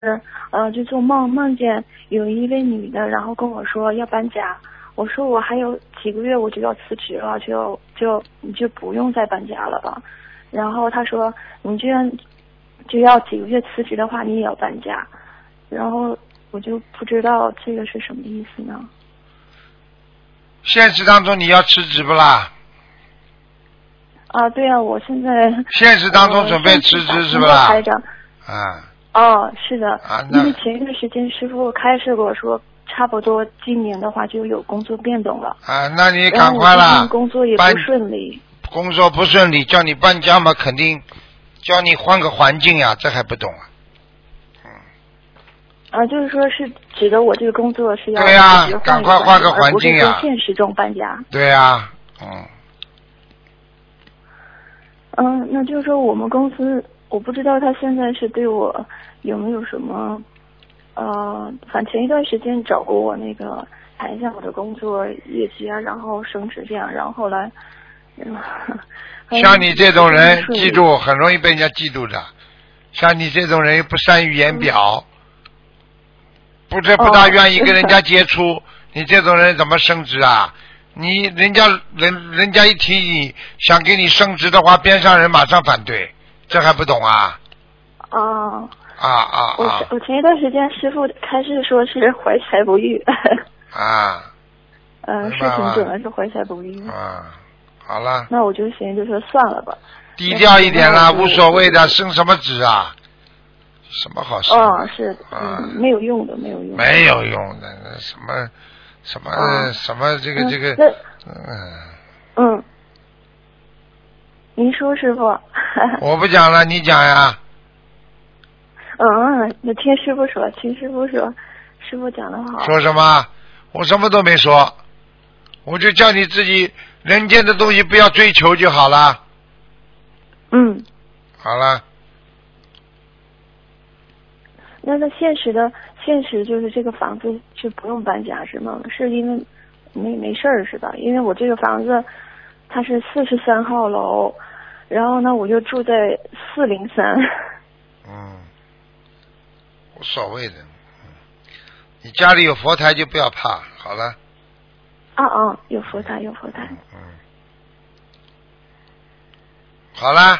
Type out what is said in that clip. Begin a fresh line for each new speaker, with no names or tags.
就做梦见有一位女的，然后跟我说要搬家。我说我还有几个月我就要辞职了，你就不用再搬家了吧。然后他说你这样就要几个月辞职的话，你也要搬家。然后我就不知道这个是什么意思呢？
现实当中你要辞职不啦？
啊，对啊，我现在
现实当中准备辞职是不啦？
台长。
啊。
哦，是的。因为前一段时间师傅开示过说，差不多今年的话就有工作变动了。
啊，那你赶快啦！
工作也不顺利。
工作不顺利，叫你搬家嘛，肯定叫你换个环境呀，这还不懂啊？
就是说是指的我这个工作是要
对呀，赶快换个环境呀！
而不是说现实中搬家。
对呀，
那就是说我们公司，我不知道他现在是对我有没有什么，反正前一段时间找过我那个谈一下我的工作业绩啊，然后升职这样，然后后来，
像你这种人，记住很容易被人家嫉妒的。像你这种人又不善于言表，不大愿意跟人家接触，你这种人怎么升职啊？人家一提你想给你升职的话，边上人马上反对，这还不懂啊？
我前一段时间师傅开始说是怀才不遇。是挺准的，是怀才不遇。
好了。
那我就寻思就说算了吧。
低调一点啦，无所谓的，升什么职啊？什么好升？
是，没有用的，没有用的。
没有用的，什么这个。
您说师傅。
我不讲了，你讲呀。
那听师傅说，师傅讲的好。
说什么？我什么都没说，我就叫你自己人间的东西不要追求就好了。好了。
那现实就是这个房子就不用搬家是吗？是因为没事儿是吧？因为我这个房子它是43号楼，然后呢我就住在403。
无所谓的。你家里有佛台就不要怕，好了。
有佛台。
好啦。